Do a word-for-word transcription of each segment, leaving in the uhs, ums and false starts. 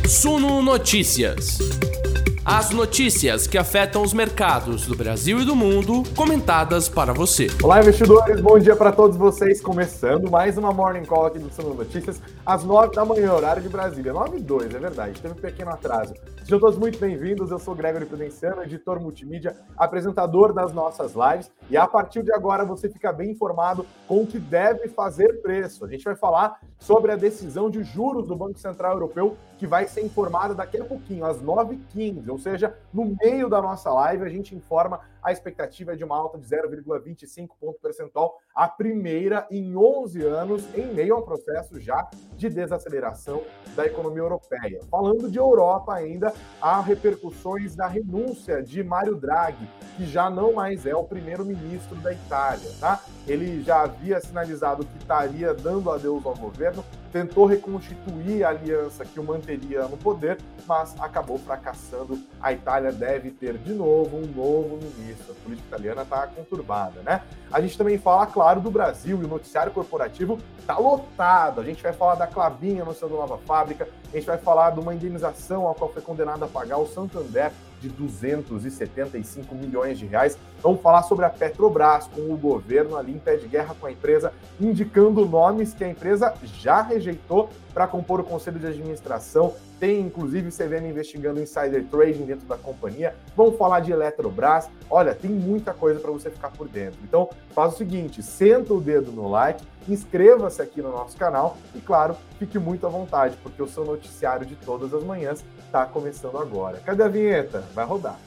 Suno Notícias. As notícias que afetam os mercados do Brasil e do mundo, comentadas para você. Olá, investidores, bom dia para todos vocês. Começando mais uma Morning Call aqui do Suno Notícias, às nove da manhã, horário de Brasília. nove e dois, é verdade, teve um pequeno atraso. Sejam todos muito bem-vindos, eu sou o Gregory Prudenciano, editor multimídia, apresentador das nossas lives. E a partir de agora você fica bem informado com o que deve fazer preço. A gente vai falar sobre a decisão de juros do Banco Central Europeu, que vai ser informada daqui a pouquinho, às nove e quinze, ou seja, no meio da nossa live, a gente informa a expectativa é de uma alta de zero vírgula vinte e cinco ponto percentual, a primeira em onze anos, em meio a um processo já de desaceleração da economia europeia. Falando de Europa ainda, há repercussões da renúncia de Mário Draghi, que já não mais é o primeiro-ministro da Itália, tá? Ele já havia sinalizado que estaria dando adeus ao governo, tentou reconstituir a aliança que o manteria no poder, mas acabou fracassando. A Itália deve ter de novo um novo ministro. A política italiana está conturbada, né? A gente também fala, claro, do Brasil, e o noticiário corporativo está lotado. A gente vai falar da Klabin anunciando nova fábrica, a gente vai falar de uma indenização a qual foi condenado a pagar o Santander de duzentos e setenta e cinco milhões de reais. Vamos falar sobre a Petrobras, com o governo ali em pé de guerra com a empresa, indicando nomes que a empresa já rejeitou para compor o conselho de administração. Tem, inclusive, C V M investigando insider trading dentro da companhia. Vamos falar de Eletrobras. Olha, tem muita coisa para você ficar por dentro. Então, faz o seguinte, senta o dedo no like, inscreva-se aqui no nosso canal e, claro, fique muito à vontade, porque o seu noticiário de todas as manhãs está começando agora. Cadê a vinheta? Vai rodar.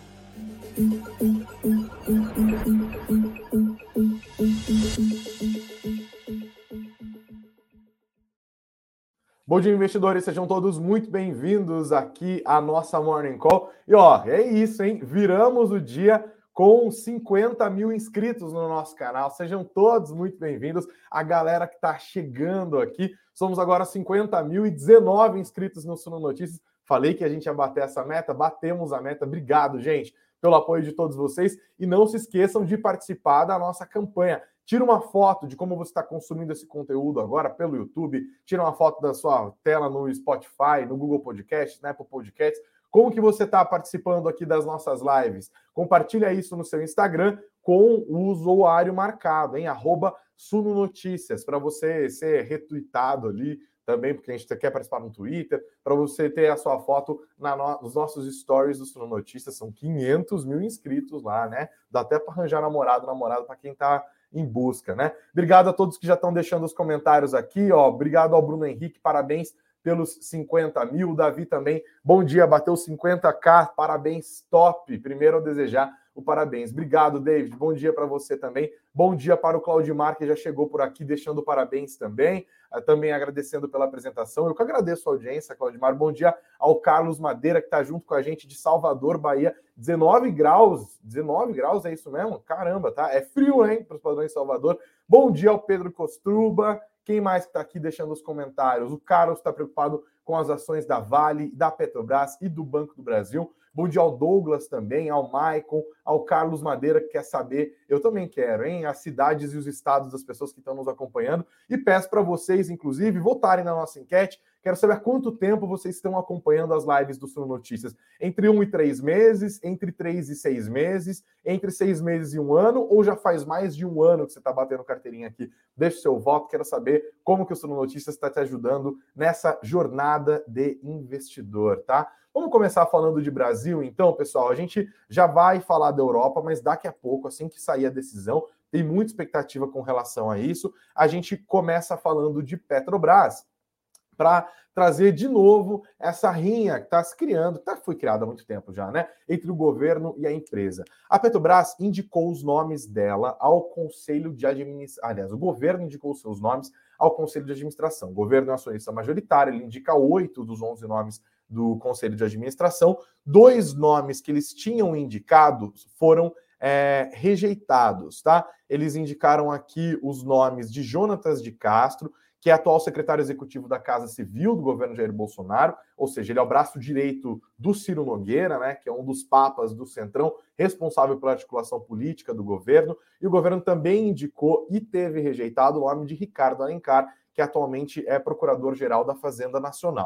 Bom dia, investidores, sejam todos muito bem-vindos aqui à nossa Morning Call. E ó, é isso, hein? Viramos o dia com cinquenta mil inscritos no nosso canal. Sejam todos muito bem-vindos. A galera que está chegando aqui, somos agora cinquenta mil e dezenove inscritos no Suno Notícias. Falei que a gente ia bater essa meta, batemos a meta. Obrigado, gente, pelo apoio de todos vocês. E não se esqueçam de participar da nossa campanha. Tira uma foto de como você está consumindo esse conteúdo agora pelo YouTube. Tira uma foto da sua tela no Spotify, no Google Podcasts, na Apple Podcasts. Como que você está participando aqui das nossas lives? Compartilha isso no seu Instagram com o usuário marcado, hein? Arroba Suno Notícias, para você ser retweetado ali também, porque a gente quer participar no Twitter, para você ter a sua foto na no, nos nossos stories do Suno Notícias. São quinhentos mil inscritos lá, né? Dá até para arranjar namorado, namorado para quem está em busca, né? Obrigado a todos que já estão deixando os comentários aqui, ó. Obrigado ao Bruno Henrique, parabéns pelos cinquenta mil. O Davi também, bom dia, bateu cinquenta mil, parabéns, top. Primeiro eu desejar o parabéns. Obrigado, David, bom dia para você também. Bom dia para o Claudimar, que já chegou por aqui, deixando parabéns também. Também agradecendo pela apresentação. Eu que agradeço a audiência, Claudimar. Bom dia ao Carlos Madeira, que está junto com a gente de Salvador, Bahia. dezenove graus, dezenove graus, é isso mesmo? Caramba, tá? É frio, hein, para os padrões de Salvador. Bom dia ao Pedro Costruba. Quem mais que está aqui deixando os comentários? O Carlos está preocupado com as ações da Vale, da Petrobras e do Banco do Brasil. Bom dia ao Douglas também, ao Maicon, ao Carlos Madeira, que quer saber, eu também quero, hein? As cidades e os estados das pessoas que estão nos acompanhando. E peço para vocês, inclusive, votarem na nossa enquete. Quero saber há quanto tempo vocês estão acompanhando as lives do Suno Notícias. Entre um e três meses, entre três e seis meses, entre seis meses e um ano, ou já faz mais de um ano que você está batendo carteirinha aqui? Deixe seu voto, quero saber como que o Suno Notícias está te ajudando nessa jornada de investidor, tá? Vamos começar falando de Brasil, então, pessoal. A gente já vai falar da Europa, mas daqui a pouco, assim que sair a decisão, tem muita expectativa com relação a isso. A gente começa falando de Petrobras, para trazer de novo essa rinha que está se criando, que foi criada há muito tempo já, né? Entre o governo e a empresa. A Petrobras indicou os nomes dela ao Conselho de Administração. Aliás, o governo indicou os seus nomes ao Conselho de Administração. O governo é acionista majoritário, ele indica oito dos onze nomes do Conselho de Administração. Dois nomes que eles tinham indicado foram é, rejeitados, tá? Eles indicaram aqui os nomes de Jonatas de Castro, que é atual secretário executivo da Casa Civil do governo Jair Bolsonaro, ou seja, ele é o braço direito do Ciro Nogueira, né, que é um dos papas do Centrão, responsável pela articulação política do governo, e o governo também indicou e teve rejeitado o nome de Ricardo Alencar, que atualmente é procurador-geral da Fazenda Nacional.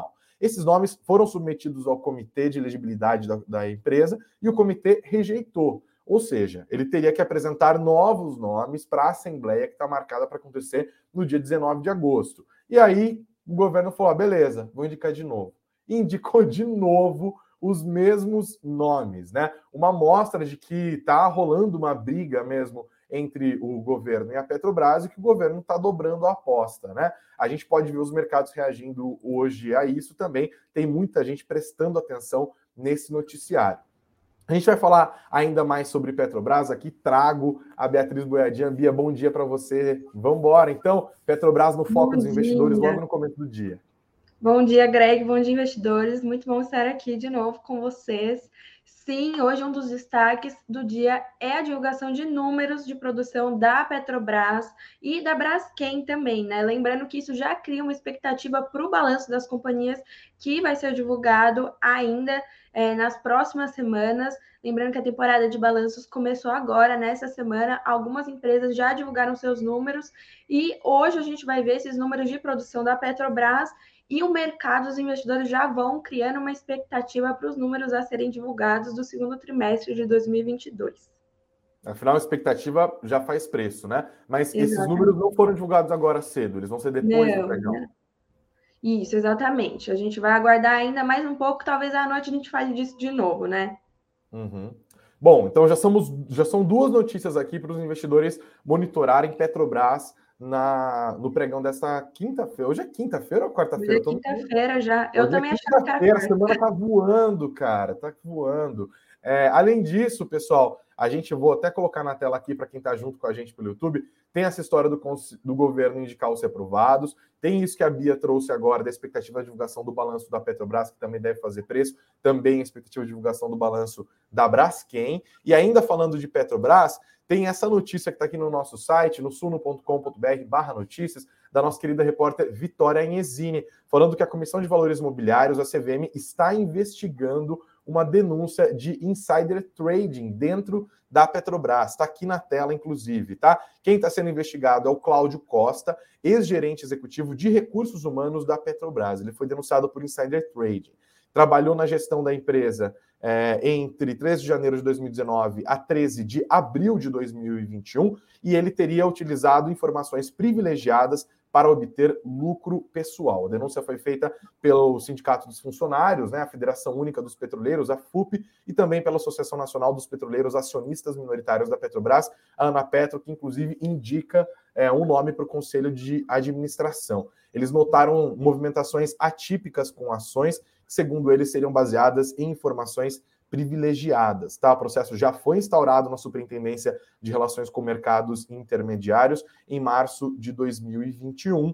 Esses nomes foram submetidos ao comitê de elegibilidade da, da empresa e o comitê rejeitou. Ou seja, ele teria que apresentar novos nomes para a Assembleia que está marcada para acontecer no dia dezenove de agosto. E aí o governo falou, ah, beleza, vou indicar de novo. E indicou de novo os mesmos nomes, né? Uma amostra de que está rolando uma briga mesmo entre o governo e a Petrobras e que o governo está dobrando a aposta, né? A gente pode ver os mercados reagindo hoje a isso também. Tem muita gente prestando atenção nesse noticiário. A gente vai falar ainda mais sobre Petrobras. Aqui trago a Beatriz Boiadinha. Bia, bom dia para você. Vamos embora, então. Petrobras no foco bom dos dia. Investidores logo no começo do dia. Bom dia, Greg. Bom dia, investidores. Muito bom estar aqui de novo com vocês. Sim, hoje um dos destaques do dia é a divulgação de números de produção da Petrobras e da Braskem também, né? Lembrando que isso já cria uma expectativa para o balanço das companhias que vai ser divulgado ainda é, nas próximas semanas. Lembrando que a temporada de balanços começou agora, nessa semana. Algumas empresas já divulgaram seus números e hoje a gente vai ver esses números de produção da Petrobras. E o mercado, os investidores já vão criando uma expectativa para os números a serem divulgados do segundo trimestre de dois mil e vinte e dois. Afinal, a expectativa já faz preço, né? Mas Exatamente. Esses números não foram divulgados agora cedo, eles vão ser depois não, do pregão. Não. Isso, exatamente. A gente vai aguardar ainda mais um pouco, talvez à noite a gente fale disso de novo, né? Uhum. Bom, então já, somos, já são duas notícias aqui para os investidores monitorarem Petrobras na, no pregão desta quinta-feira. Hoje é quinta-feira ou quarta-feira? Hoje é quinta-feira já. Eu Hoje também é achava que era quarta. A semana tá voando, cara. Tá voando. É, além disso, pessoal, a gente vou até colocar na tela aqui para quem está junto com a gente pelo YouTube, tem essa história do, do governo indicar os reprovados, tem isso que a Bia trouxe agora da expectativa de divulgação do balanço da Petrobras, que também deve fazer preço, também a expectativa de divulgação do balanço da Braskem, e ainda falando de Petrobras, tem essa notícia que está aqui no nosso site, no suno ponto com ponto br barra notícias, da nossa querida repórter Vitória Agnezini, falando que a Comissão de Valores Imobiliários, a C V M, está investigando uma denúncia de insider trading dentro da Petrobras. Está aqui na tela, inclusive, tá? Quem está sendo investigado é o Cláudio Costa, ex-gerente executivo de recursos humanos da Petrobras. Ele foi denunciado por insider trading. Trabalhou na gestão da empresa é, entre treze de janeiro de dois mil e dezenove a treze de abril de dois mil e vinte e um, e ele teria utilizado informações privilegiadas para obter lucro pessoal. A denúncia foi feita pelo Sindicato dos Funcionários, né, a Federação Única dos Petroleiros, a F U P, e também pela Associação Nacional dos Petroleiros Acionistas Minoritários da Petrobras, a Anapetro, que inclusive indica é, um nome para o Conselho de Administração. Eles notaram movimentações atípicas com ações, que, segundo eles, seriam baseadas em informações privilegiadas, tá? O processo já foi instaurado na Superintendência de Relações com Mercados Intermediários em março de dois mil e vinte e um.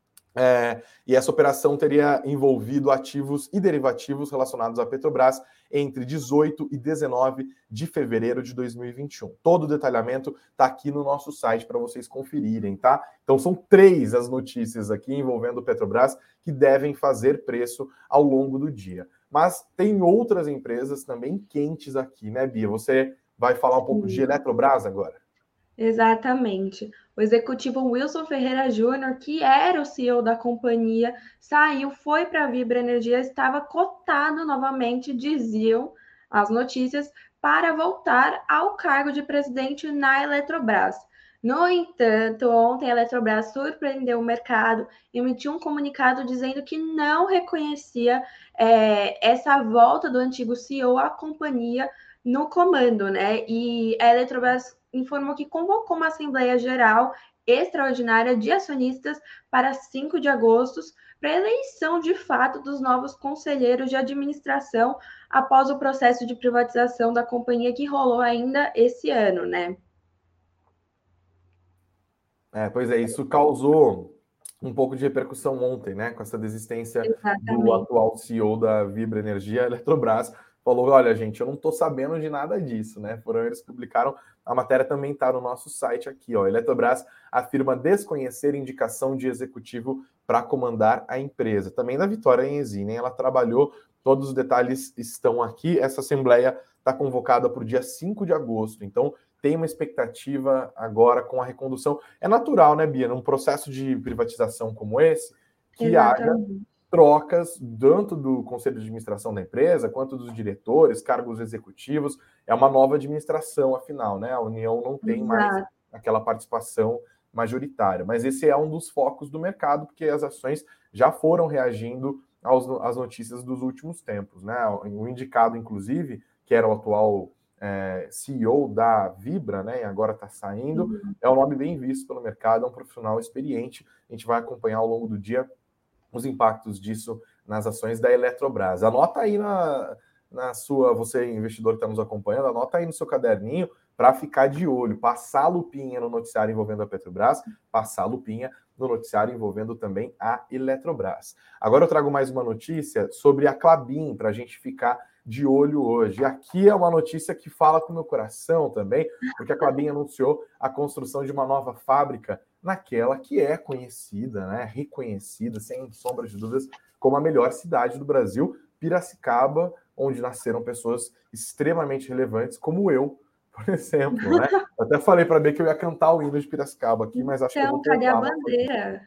É, e essa operação teria envolvido ativos e derivativos relacionados à Petrobras entre dezoito e dezenove de fevereiro de dois mil e vinte e um. Todo o detalhamento está aqui no nosso site para vocês conferirem, tá? Então são três as notícias aqui envolvendo Petrobras que devem fazer preço ao longo do dia. Mas tem outras empresas também quentes aqui, né, Bia? Você vai falar um pouco de Eletrobras agora? Exatamente. O executivo Wilson Ferreira Júnior, que era o C E O da companhia, saiu, foi para a Vibra Energia, estava cotado novamente, diziam as notícias, para voltar ao cargo de presidente na Eletrobras. No entanto, ontem a Eletrobras surpreendeu o mercado, emitiu um comunicado dizendo que não reconhecia é, essa volta do antigo C E O à companhia no comando, né? E a Eletrobras informou que convocou uma Assembleia Geral Extraordinária de Acionistas para cinco de agosto, para a eleição de fato dos novos conselheiros de administração após o processo de privatização da companhia que rolou ainda esse ano, né? É, pois é, isso causou um pouco de repercussão ontem, né? Com essa desistência Exatamente. do atual C E O da Vibra Energia, a Eletrobras falou, olha, gente, eu não estou sabendo de nada disso, né? Foram eles que publicaram, a matéria também está no nosso site aqui, ó. Eletrobras afirma desconhecer indicação de executivo para comandar a empresa. Também da Vitória Agnezini, ela trabalhou, todos os detalhes estão aqui. Essa assembleia está convocada para o dia cinco de agosto, então tem uma expectativa agora com a recondução. É natural, né, Bia, num processo de privatização como esse, que Exatamente. haja trocas, tanto do conselho de administração da empresa, quanto dos diretores, cargos executivos. É uma nova administração, afinal, né? A União não tem mais Exato. aquela participação majoritária. Mas esse é um dos focos do mercado, porque as ações já foram reagindo aos, às notícias dos últimos tempos, né? O indicado, inclusive, que era o atual é, C E O da Vibra, né? E agora está saindo, uhum. É um nome bem visto pelo mercado, é um profissional experiente. A gente vai acompanhar ao longo do dia os impactos disso nas ações da Eletrobras. Anota aí na, na sua, você investidor que está nos acompanhando, anota aí no seu caderninho para ficar de olho, passar a lupinha no noticiário envolvendo a Petrobras, passar a lupinha no noticiário envolvendo também a Eletrobras. Agora eu trago mais uma notícia sobre a Klabin, para a gente ficar de olho hoje. E aqui é uma notícia que fala com o meu coração também, porque a Klabin anunciou a construção de uma nova fábrica naquela que é conhecida, né, reconhecida, sem sombra de dúvidas, como a melhor cidade do Brasil, Piracicaba, onde nasceram pessoas extremamente relevantes, como eu, por exemplo, né? Eu até falei para B que eu ia cantar o hino de Piracicaba aqui, mas acho então, que eu vou cadê a bandeira?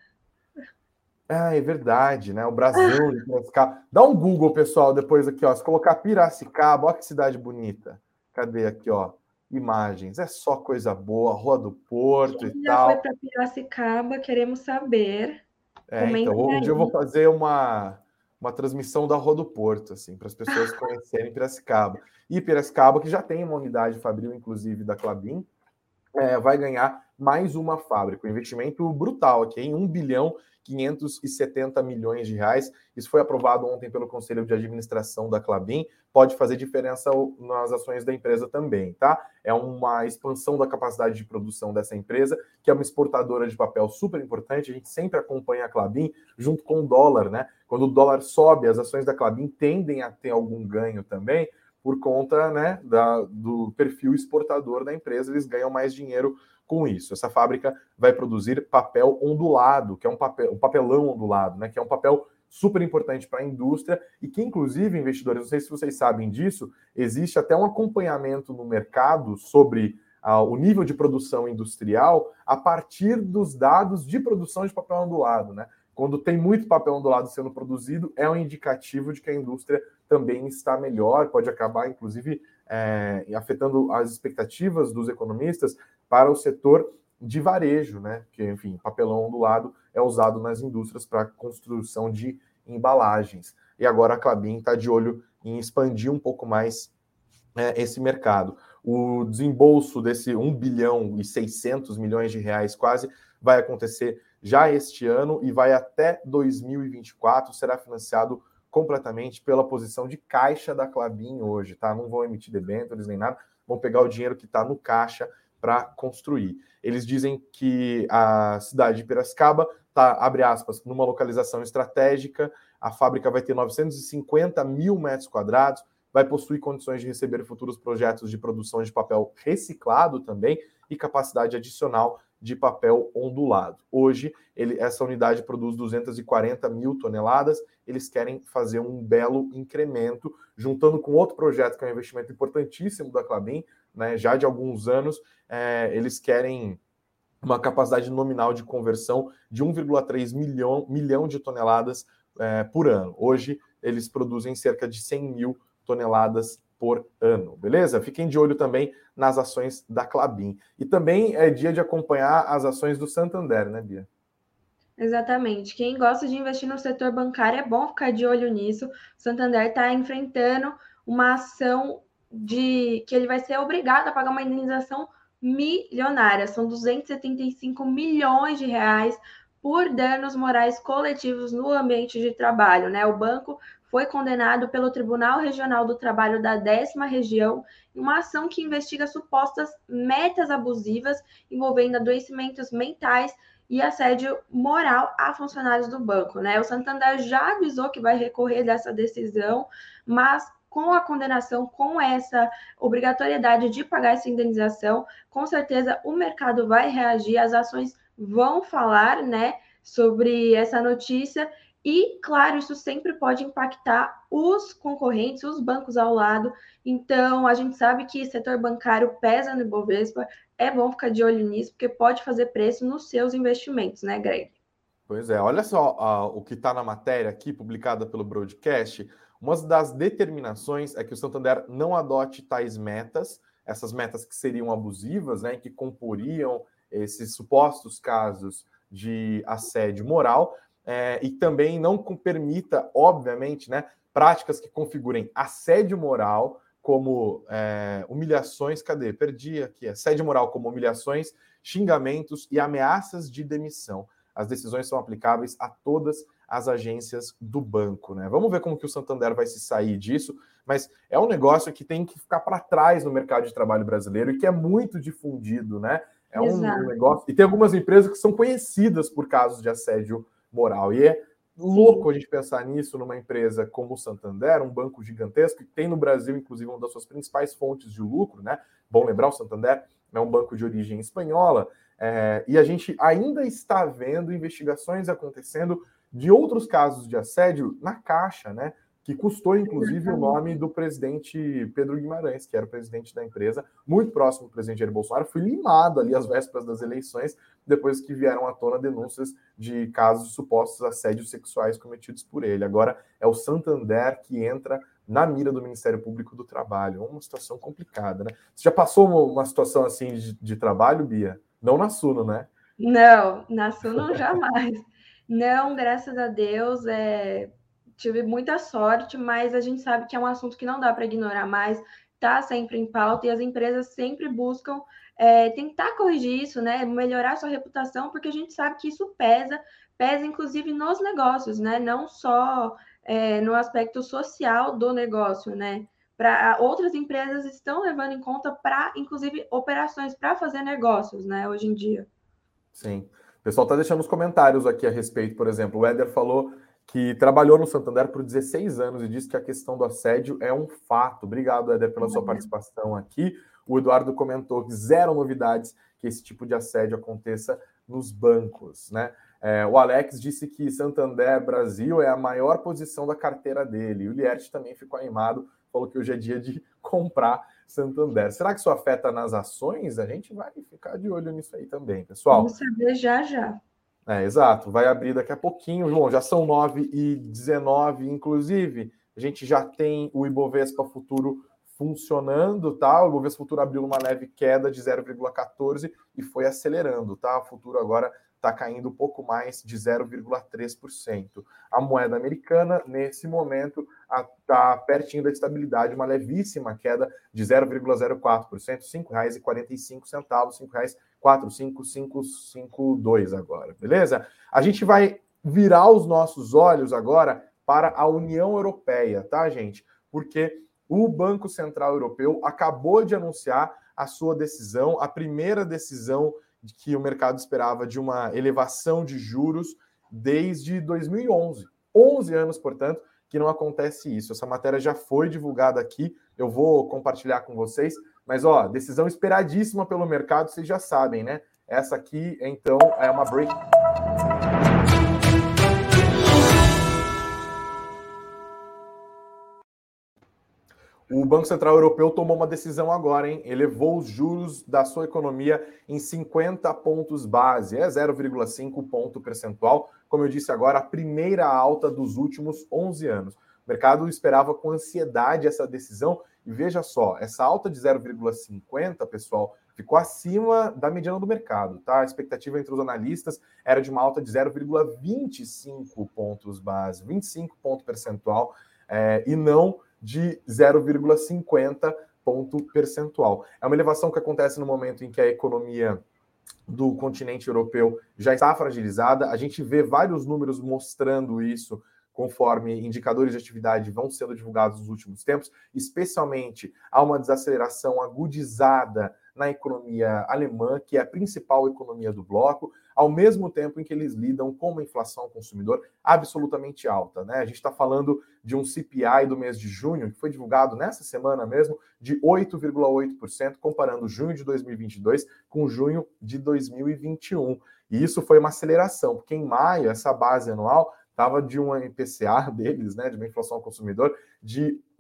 Ah, é verdade, né? O Brasil de Piracicaba. Dá um Google, pessoal, depois aqui, ó. Se colocar Piracicaba, olha que cidade bonita. Cadê aqui, ó? Imagens. É só coisa boa, Rua do Porto Quem e já tal. foi para Piracicaba, queremos saber. É, então, um dia eu vou fazer uma, uma transmissão da Rua do Porto, assim, para as pessoas conhecerem Piracicaba. E Piracicaba, que já tem uma unidade fabril, inclusive, da Klabin, é, vai ganhar mais uma fábrica. Um investimento brutal aqui, em um bilhão quinhentos e setenta milhões de reais. Isso foi aprovado ontem pelo Conselho de Administração da Klabin. Pode fazer diferença nas ações da empresa também, tá? É uma expansão da capacidade de produção dessa empresa, que é uma exportadora de papel super importante. A gente sempre acompanha a Klabin junto com o dólar, né? Quando o dólar sobe, as ações da Klabin tendem a ter algum ganho também, por conta, né, da, do perfil exportador da empresa, eles ganham mais dinheiro com isso. Essa fábrica vai produzir papel ondulado, que é um, papel, um papelão ondulado, né, que é um papel super importante para a indústria e que, inclusive, investidores, não sei se vocês sabem disso, existe até um acompanhamento no mercado sobre ah, o nível de produção industrial a partir dos dados de produção de papel ondulado, né? Quando tem muito papel ondulado sendo produzido, é um indicativo de que a indústria também está melhor, pode acabar, inclusive, é, afetando as expectativas dos economistas para o setor de varejo, né? Que, enfim, papelão ondulado é usado nas indústrias para construção de embalagens. E agora a Klabin está de olho em expandir um pouco mais é, esse mercado. O desembolso desse um bilhão e seiscentos milhões de reais quase vai acontecer já este ano e vai até dois mil e vinte e quatro, será financiado completamente pela posição de caixa da Klabin hoje, tá? Não vão emitir debêntures nem nada, vão pegar o dinheiro que está no caixa para construir. Eles dizem que a cidade de Piracicaba está, abre aspas, numa localização estratégica, a fábrica vai ter novecentos e cinquenta mil metros quadrados, vai possuir condições de receber futuros projetos de produção de papel reciclado também e capacidade adicional de papel ondulado. Hoje, ele, essa unidade produz duzentas e quarenta mil toneladas, eles querem fazer um belo incremento, juntando com outro projeto que é um investimento importantíssimo da Klabin, né, já de alguns anos, é, eles querem uma capacidade nominal de conversão de um vírgula três milhão, milhão de toneladas é, por ano. Hoje, eles produzem cerca de cem mil toneladas por ano, beleza? Fiquem de olho também nas ações da Klabin. E também é dia de acompanhar as ações do Santander, né, Bia? Exatamente. Quem gosta de investir no setor bancário é bom ficar de olho nisso. O Santander está enfrentando uma ação de que ele vai ser obrigado a pagar uma indenização milionária. São duzentos e setenta e cinco milhões de reais por danos morais coletivos no ambiente de trabalho, né? O banco foi condenado pelo Tribunal Regional do Trabalho da décima Região em uma ação que investiga supostas metas abusivas envolvendo adoecimentos mentais e assédio moral a funcionários do banco, né? O Santander já avisou que vai recorrer dessa decisão, mas com a condenação, com essa obrigatoriedade de pagar essa indenização, com certeza o mercado vai reagir, as ações vão falar, né, sobre essa notícia. E, claro, isso sempre pode impactar os concorrentes, os bancos ao lado. Então, a gente sabe que setor bancário pesa no Ibovespa. É bom ficar de olho nisso, porque pode fazer preço nos seus investimentos, né, Greg? Pois é, olha só uh, o que está na matéria aqui, publicada pelo Broadcast. Uma das determinações é que o Santander não adote tais metas, essas metas que seriam abusivas, né, que comporiam esses supostos casos de assédio moral, é, e também não permita, obviamente, né, práticas que configurem assédio moral como é, humilhações, cadê? Perdi aqui. Assédio moral como humilhações, xingamentos e ameaças de demissão. As decisões são aplicáveis a todas as agências do banco, né? Vamos ver como que o Santander vai se sair disso, mas é um negócio que tem que ficar para trás no mercado de trabalho brasileiro e que é muito difundido, né? É um, um negócio... E tem algumas empresas que são conhecidas por casos de assédio moral. E é louco a gente pensar nisso numa empresa como o Santander, um banco gigantesco, que tem no Brasil, inclusive, uma das suas principais fontes de lucro, né? Bom lembrar, o Santander é um banco de origem espanhola, é, e a gente ainda está vendo investigações acontecendo de outros casos de assédio na Caixa, né? Que custou, inclusive, o nome do presidente Pedro Guimarães, que era o presidente da empresa, muito próximo do presidente Jair Bolsonaro, foi limado ali às vésperas das eleições, depois que vieram à tona denúncias de casos de supostos assédios sexuais cometidos por ele. Agora é o Santander que entra na mira do Ministério Público do Trabalho. É uma situação complicada, né? Você já passou uma situação assim de, de trabalho, Bia? Não na Suno, né? Não, na Suno jamais. Não, graças a Deus, é... tive muita sorte, mas a gente sabe que é um assunto que não dá para ignorar mais, está sempre em pauta e as empresas sempre buscam é, tentar corrigir isso, né? Melhorar sua reputação, porque a gente sabe que isso pesa, pesa inclusive nos negócios, né? Não só é, no aspecto social do negócio, né? Pra, outras empresas estão levando em conta para, inclusive, operações para fazer negócios, né? Hoje em dia. Sim. O pessoal está deixando os comentários aqui a respeito, por exemplo, o Éder falou que trabalhou no Santander por dezesseis anos e disse que a questão do assédio é um fato. Obrigado, Éder, pela sua participação aqui. O Eduardo comentou que zero novidades que esse tipo de assédio aconteça nos bancos, né? É, o Alex disse que Santander Brasil é a maior posição da carteira dele. O Lierte também ficou animado, falou que hoje é dia de comprar Santander. Será que isso afeta nas ações? A gente vai ficar de olho nisso aí também, pessoal. Vamos saber já já. É, exato, vai abrir daqui a pouquinho. Bom, já são nove e dezenove, inclusive. A gente já tem o Ibovespa Futuro funcionando, tá? O Ibovespa Futuro abriu uma leve queda de zero vírgula quatorze e foi acelerando, tá? O futuro agora está caindo um pouco mais de zero vírgula três por cento. A moeda americana, nesse momento, está pertinho da estabilidade, uma levíssima queda de zero vírgula zero quatro por cento, cinco reais e quarenta e cinco centavos, cinco reais e quatro cinco cinco cinco dois agora, beleza? A gente vai virar os nossos olhos agora para a União Europeia, tá, gente? Porque o Banco Central Europeu acabou de anunciar a sua decisão, a primeira decisão que o mercado esperava de uma elevação de juros desde dois mil e onze. onze anos, portanto, que não acontece isso. Essa matéria já foi divulgada aqui, eu vou compartilhar com vocês, mas, ó, decisão esperadíssima pelo mercado, vocês já sabem, né? Essa aqui, então, é uma break... O Banco Central Europeu tomou uma decisão agora, hein? Elevou os juros da sua economia em cinquenta pontos base, é zero vírgula cinco ponto percentual. Como eu disse agora, a primeira alta dos últimos onze anos. O mercado esperava com ansiedade essa decisão e veja só, essa alta de zero vírgula cinquenta, pessoal, ficou acima da mediana do mercado, tá? A expectativa entre os analistas era de uma alta de zero vírgula vinte e cinco pontos base, vinte e cinco ponto percentual, é, e não de zero vírgula cinquenta ponto percentual. É uma elevação que acontece no momento em que a economia do continente europeu já está fragilizada. A gente vê vários números mostrando isso conforme indicadores de atividade vão sendo divulgados nos últimos tempos, especialmente há uma desaceleração agudizada na economia alemã, que é a principal economia do bloco, ao mesmo tempo em que eles lidam com uma inflação ao consumidor absolutamente alta, né? A gente está falando de um C P I do mês de junho, que foi divulgado nessa semana mesmo, de oito vírgula oito por cento, comparando junho de dois mil e vinte e dois com junho de dois mil e vinte e um. E isso foi uma aceleração, porque em maio, essa base anual estava de um I P C A deles, né, de uma inflação ao consumidor, de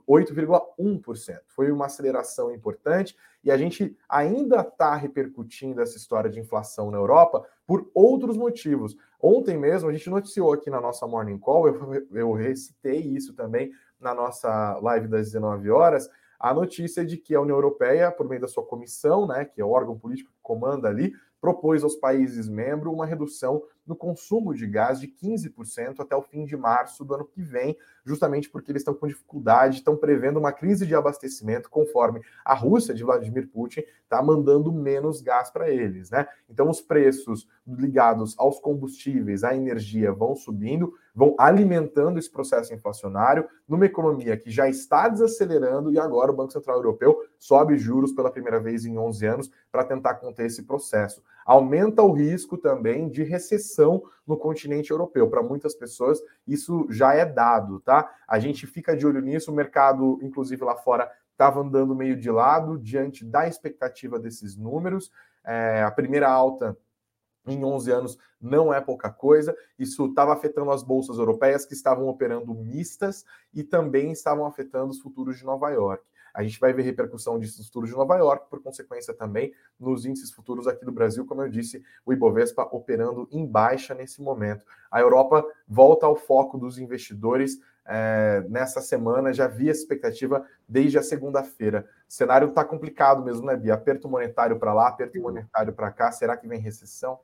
oito vírgula um por cento. Foi uma aceleração importante e a gente ainda está repercutindo essa história de inflação na Europa por outros motivos. Ontem mesmo a gente noticiou aqui na nossa Morning Call, eu, eu recitei isso também na nossa live das dezenove horas, a notícia de que a União Europeia, por meio da sua comissão, né, que é o órgão político que comanda ali, propôs aos países membros uma redução no consumo de gás de quinze por cento até o fim de março do ano que vem, justamente porque eles estão com dificuldade, estão prevendo uma crise de abastecimento, conforme a Rússia de Vladimir Putin está mandando menos gás para eles, né? Então os preços ligados aos combustíveis, à energia vão subindo, vão alimentando esse processo inflacionário numa economia que já está desacelerando e agora o Banco Central Europeu sobe juros pela primeira vez em onze anos para tentar conter esse processo. Aumenta o risco também de recessão no continente europeu. Para muitas pessoas, isso já é dado, tá? A gente fica de olho nisso, o mercado, inclusive lá fora, estava andando meio de lado diante da expectativa desses números. É, a primeira alta em onze anos não é pouca coisa. Isso estava afetando as bolsas europeias que estavam operando mistas e também estavam afetando os futuros de Nova York. A gente vai ver repercussão disso nos futuros de Nova York, por consequência também nos índices futuros aqui do Brasil, como eu disse, o Ibovespa operando em baixa nesse momento. A Europa volta ao foco dos investidores é, nessa semana, já vi essa expectativa desde a segunda-feira. O cenário está complicado mesmo, né, Bia? Aperto monetário para lá, aperto monetário para cá, será que vem recessão?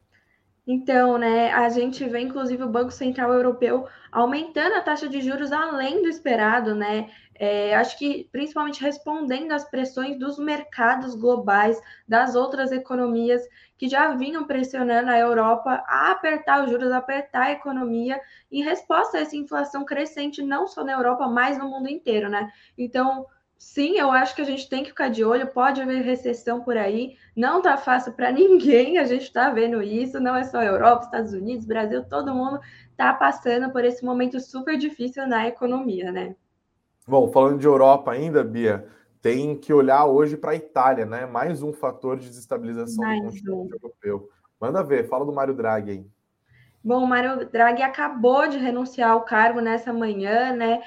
Então, né, a gente vê, inclusive, o Banco Central Europeu aumentando a taxa de juros além do esperado, né? É, acho que principalmente respondendo às pressões dos mercados globais, das outras economias que já vinham pressionando a Europa a apertar os juros, a apertar a economia, em resposta a essa inflação crescente, não só na Europa, mas no mundo inteiro, né? Então, sim, eu acho que a gente tem que ficar de olho, pode haver recessão por aí, não tá fácil para ninguém, a gente está vendo isso, não é só Europa, Estados Unidos, Brasil, todo mundo tá passando por esse momento super difícil na economia, né? Bom, falando de Europa ainda, Bia, tem que olhar hoje para a Itália, né? Mais um fator de desestabilização Mais do continente um. europeu. Manda ver, fala do Mário Draghi aí. Bom, o Mário Draghi acabou de renunciar ao cargo nessa manhã, né?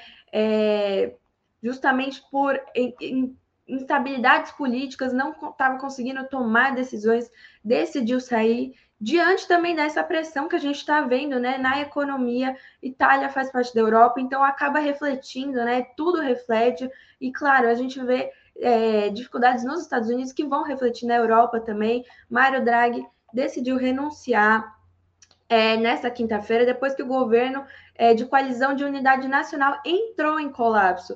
É, justamente por in, in, instabilidades políticas, não estava conseguindo tomar decisões, decidiu sair. Diante também dessa pressão que a gente está vendo, né, na economia, Itália faz parte da Europa, então acaba refletindo, né? Tudo reflete, e claro, a gente vê é, dificuldades nos Estados Unidos que vão refletir na Europa também. Mário Draghi decidiu renunciar É, nesta quinta-feira, depois que o governo é, de coalizão de unidade nacional entrou em colapso.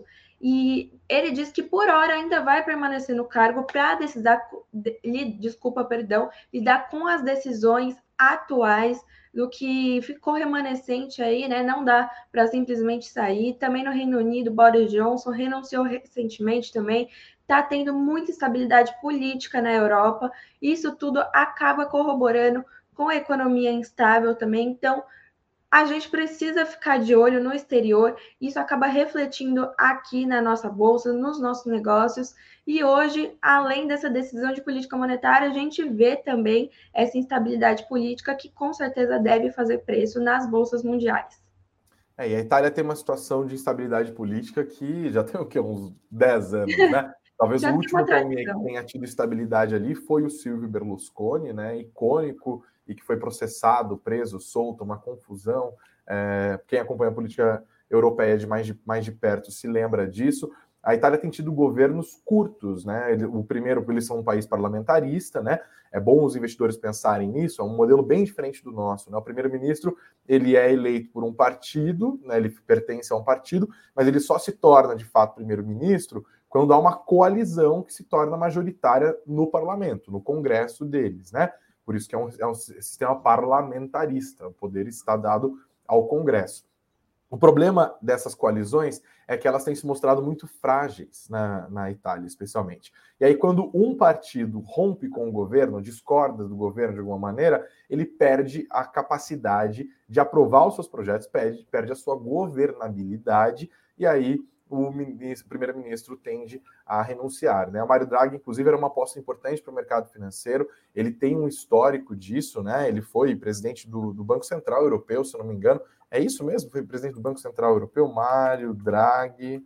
E ele diz que por hora ainda vai permanecer no cargo para decisar, desculpa, perdão, lidar com as decisões atuais do que ficou remanescente aí, né? Não dá para simplesmente sair. Também no Reino Unido, Boris Johnson renunciou recentemente também. Está tendo muita instabilidade política na Europa. Isso tudo acaba corroborando com a economia instável também. Então, a gente precisa ficar de olho no exterior. Isso acaba refletindo aqui na nossa bolsa, nos nossos negócios. E hoje, além dessa decisão de política monetária, a gente vê também essa instabilidade política que com certeza deve fazer preço nas bolsas mundiais. É, e a Itália tem uma situação de instabilidade política que já tem o quê? Uns dez anos, né? Talvez o último que tenha tido estabilidade ali foi o Silvio Berlusconi, né? Icônico, e que foi processado, preso, solto, uma confusão. É, quem acompanha a política europeia de mais, de mais de perto se lembra disso. A Itália tem tido governos curtos, né? O primeiro, eles são um país parlamentarista, né? É bom os investidores pensarem nisso, é um modelo bem diferente do nosso, né? O primeiro-ministro, ele é eleito por um partido, né? Ele pertence a um partido, mas ele só se torna, de fato, primeiro-ministro quando há uma coalizão que se torna majoritária no parlamento, no congresso deles, né? Por isso que é um, é um sistema parlamentarista, o poder está dado ao Congresso. O problema dessas coalizões é que elas têm se mostrado muito frágeis na, na Itália, especialmente. E aí, quando um partido rompe com o governo, discorda do governo de alguma maneira, ele perde a capacidade de aprovar os seus projetos, perde, perde a sua governabilidade, e aí o, ministro, o primeiro-ministro tende a renunciar, né? O Mário Draghi, inclusive, era uma aposta importante para o mercado financeiro, ele tem um histórico disso, né? Ele foi presidente do, do Banco Central Europeu, se eu não me engano. É isso mesmo? Foi presidente do Banco Central Europeu, Mário Draghi.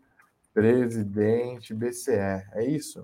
Presidente B C E, é isso?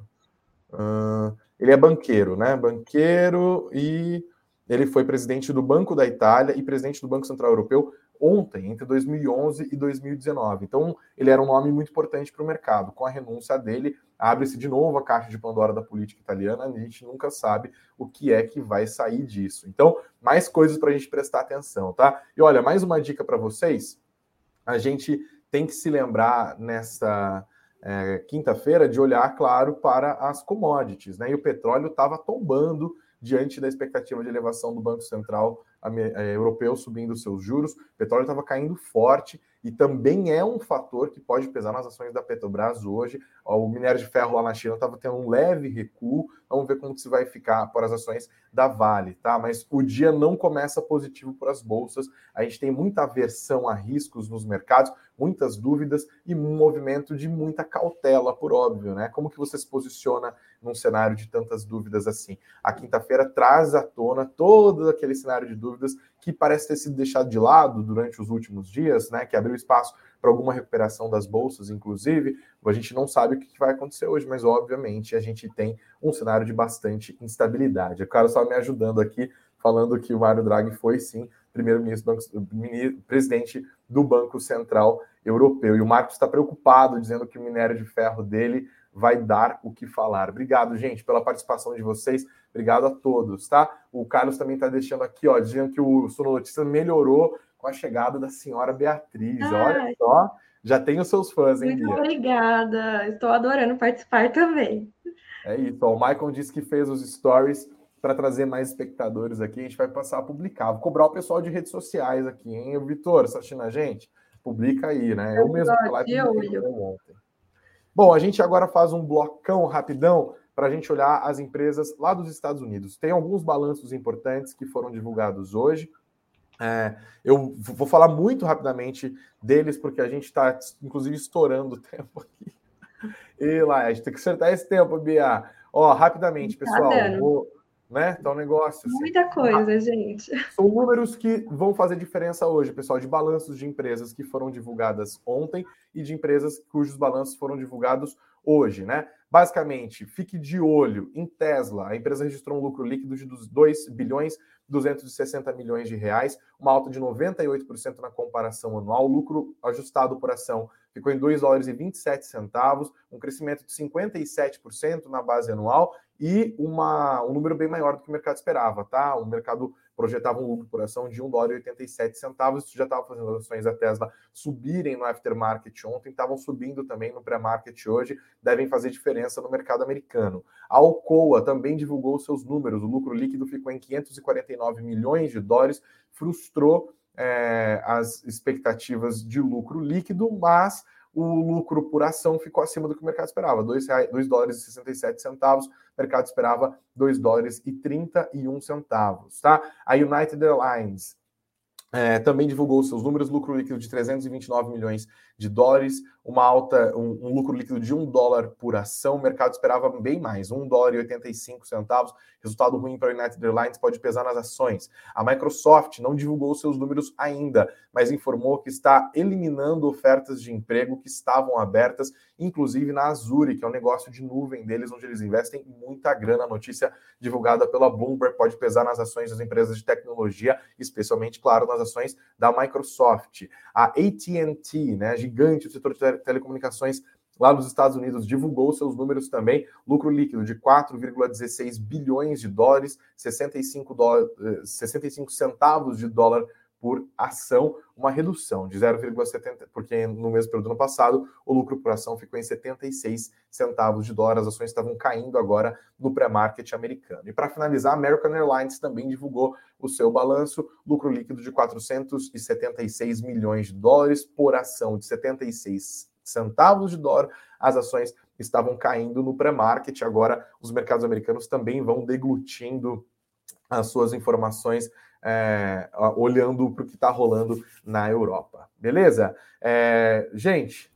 Uh, ele é banqueiro, né? Banqueiro e ele foi presidente do Banco da Itália e presidente do Banco Central Europeu ontem, entre dois mil e onze e dois mil e dezenove. Então, ele era um nome muito importante para o mercado. Com a renúncia dele, abre-se de novo a caixa de Pandora da política italiana. A gente nunca sabe o que é que vai sair disso. Então, mais coisas para a gente prestar atenção, tá? E olha, mais uma dica para vocês. A gente tem que se lembrar nessa é, quinta-feira de olhar, claro, para as commodities, né? E o petróleo estava tombando diante da expectativa de elevação do Banco Central Europeu subindo seus juros. O petróleo estava caindo forte e também é um fator que pode pesar nas ações da Petrobras hoje. O minério de ferro lá na China estava tendo um leve recuo. Vamos ver como que se vai ficar para as ações da Vale, tá? Mas o dia não começa positivo para as bolsas. A gente tem muita aversão a riscos nos mercados, muitas dúvidas e um movimento de muita cautela, por óbvio, né? Como que você se posiciona num cenário de tantas dúvidas assim? A quinta-feira traz à tona todo aquele cenário de dúvidas que parece ter sido deixado de lado durante os últimos dias, né? Que abriu espaço para alguma recuperação das bolsas, inclusive. A gente não sabe o que vai acontecer hoje, mas obviamente a gente tem um cenário de bastante instabilidade. O Carlos estava me ajudando aqui, falando que o Mário Draghi foi sim primeiro-ministro, presidente do Banco Central Europeu. E o Marcos está preocupado, dizendo que o minério de ferro dele vai dar o que falar. Obrigado, gente, pela participação de vocês. Obrigado a todos, tá? O Carlos também está deixando aqui, ó, dizendo que o Suno Notícias melhorou com a chegada da senhora Beatriz. Ai. Olha só, já tem os seus fãs, hein, Muito Bia? obrigada. Estou adorando participar também. É isso, ó, o Michael disse que fez os stories para trazer mais espectadores aqui. A gente vai passar a publicar. Vou cobrar o pessoal de redes sociais aqui, hein? O Vitor, você está assistindo a gente? Publica aí, né? Eu mesmo fui lá e publiquei ontem. Bom, a gente agora faz um blocão rapidão para a gente olhar as empresas lá dos Estados Unidos. Tem alguns balanços importantes que foram divulgados hoje. É, eu vou falar muito rapidamente deles, porque a gente está, inclusive, estourando o tempo aqui. E lá, a gente tem que acertar esse tempo, Bia. Ó, rapidamente, pessoal. Tá vou, né? Tá um negócio assim. Muita coisa, ah, gente. São números que vão fazer diferença hoje, pessoal, de balanços de empresas que foram divulgadas ontem e de empresas cujos balanços foram divulgados hoje, né? Basicamente, fique de olho em Tesla. A empresa registrou um lucro líquido de dois bilhões duzentos e sessenta milhões de reais, uma alta de noventa e oito por cento na comparação anual. O lucro ajustado por ação ficou em dois dólares e vinte e sete centavos, um crescimento de cinquenta e sete por cento na base anual e uma, um número bem maior do que o mercado esperava, tá? O mercado projetava um lucro por ação de um dólar e oitenta e sete centavos. Isso já estava fazendo as ações da Tesla subirem no aftermarket ontem, estavam subindo também no pré-market hoje, devem fazer diferença no mercado americano. A Alcoa também divulgou seus números, o lucro líquido ficou em quinhentos e quarenta e nove milhões de dólares, frustrou é, as expectativas de lucro líquido, mas o lucro por ação ficou acima do que o mercado esperava, dois dólares e sessenta e sete centavos, o mercado esperava dois dólares e trinta e um centavos, tá? A United Airlines é, também divulgou seus números, lucro líquido de trezentos e vinte e nove milhões de dólares, uma alta, um, um lucro líquido de um dólar por ação, o mercado esperava bem mais, um dólar e oitenta e cinco centavos, resultado ruim para a United Airlines pode pesar nas ações. A Microsoft não divulgou seus números ainda, mas informou que está eliminando ofertas de emprego que estavam abertas, inclusive na Azure, que é um negócio de nuvem deles, onde eles investem muita grana. A notícia divulgada pela Bloomberg pode pesar nas ações das empresas de tecnologia, especialmente, claro, nas ações da Microsoft. A A T and T, né, gigante do setor de telecomunicações lá nos Estados Unidos, divulgou seus números também, lucro líquido de quatro vírgula dezesseis bilhões de dólares, sessenta e cinco, dólares, sessenta e cinco centavos de dólar por ação, uma redução de zero vírgula setenta, porque no mesmo período do ano passado o lucro por ação ficou em setenta e seis centavos de dólar, as ações estavam caindo agora no pré-market americano. E para finalizar, a American Airlines também divulgou o seu balanço, lucro líquido de quatrocentos e setenta e seis milhões de dólares por ação de setenta e seis centavos de dólar, as ações estavam caindo no pré-market, agora os mercados americanos também vão deglutindo as suas informações, é, olhando para o que está rolando na Europa. Beleza? É, gente,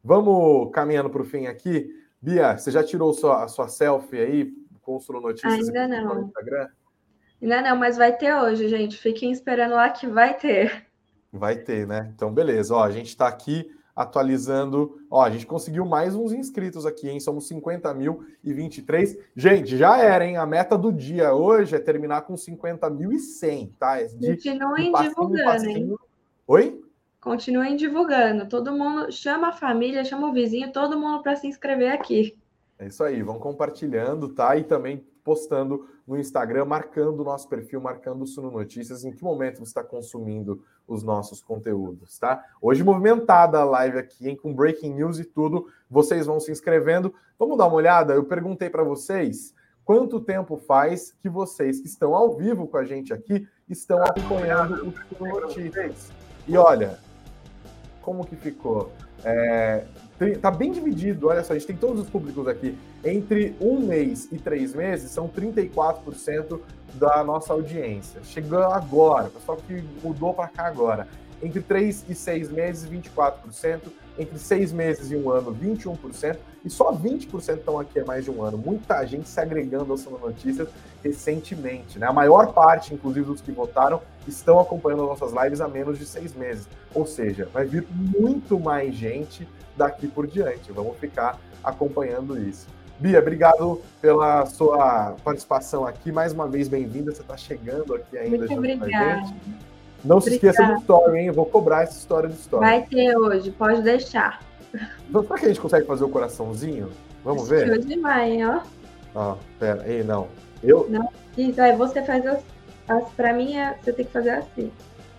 vamos caminhando para o fim aqui. Bia, você já tirou sua, a sua selfie aí com o Suno Notícias Ainda não. no Instagram? Ainda não, mas vai ter hoje, gente. Fiquem esperando lá que vai ter. Vai ter, né? Então, beleza. Ó, a gente está aqui atualizando. Ó, a gente conseguiu mais uns inscritos aqui, hein? Somos cinquenta mil e vinte e três. Gente, já era, hein? A meta do dia hoje é terminar com cinquenta mil e cem, tá? De, Continuem de divulgando, passinho. hein? Oi? Continuem divulgando. Todo mundo, chama a família, chama o vizinho, todo mundo para se inscrever aqui. É isso aí, vão compartilhando, tá? E também postando no Instagram, marcando o nosso perfil, marcando o Suno Notícias, em que momento você está consumindo os nossos conteúdos, tá? Hoje movimentada a live aqui, hein? Com breaking news e tudo, vocês vão se inscrevendo. Vamos dar uma olhada? Eu perguntei para vocês quanto tempo faz que vocês que estão ao vivo com a gente aqui estão acompanhando o Suno Notícias. E olha, como que ficou? É... Tá bem dividido, olha só, a gente tem todos os públicos aqui. Entre um mês e três meses, são trinta e quatro por cento da nossa audiência. Chegou agora, pessoal que mudou para cá agora. Entre três e seis meses, vinte e quatro por cento. Entre seis meses e um ano, vinte e um por cento. E só vinte por cento estão aqui há mais de um ano. Muita gente se agregando ao Suno Notícias recentemente, né? A maior parte, inclusive, dos que votaram, estão acompanhando as nossas lives há menos de seis meses. Ou seja, vai vir muito mais gente daqui por diante. Vamos ficar acompanhando isso. Bia, obrigado pela sua participação aqui. Mais uma vez, bem-vinda. Você está chegando aqui ainda Muito junto obrigada. com a gente. Não se esqueça do story, hein? Eu vou cobrar essa história do story. Vai ter hoje, pode deixar. Então, será que a gente consegue fazer o coraçãozinho? Vamos Acho ver? que hoje vai, hein, ó. Ó, pera, aí, não. Eu? Não, isso aí, você faz as... as pra mim, é, você tem que fazer assim.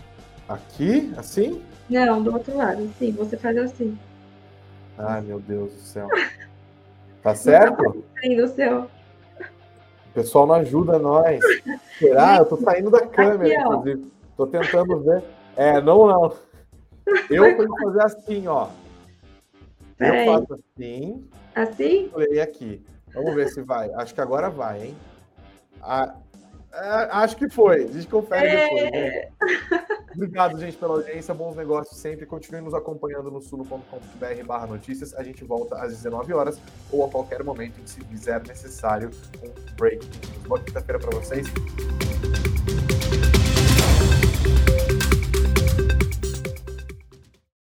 Aqui? Assim? Não, do outro lado, sim, você faz assim. Ai, meu Deus do céu. Tá certo? Sim, do seu. O pessoal não ajuda nós. Será? Eu tô saindo da câmera, Aqui, ó. inclusive. Tô tentando ver. É, não, não. Eu tenho que fazer assim, ó. Peraí. Eu faço assim. Assim? Falei aqui. Vamos ver se vai. Acho que agora vai, hein? Ah, é, acho que foi. A gente confere depois. É... Obrigado, gente, pela audiência. Bons negócios sempre. Continue nos acompanhando no suno ponto com ponto br barra notícias. A gente volta às dezenove horas ou a qualquer momento em que se fizer necessário um break. Boa quinta-feira para vocês.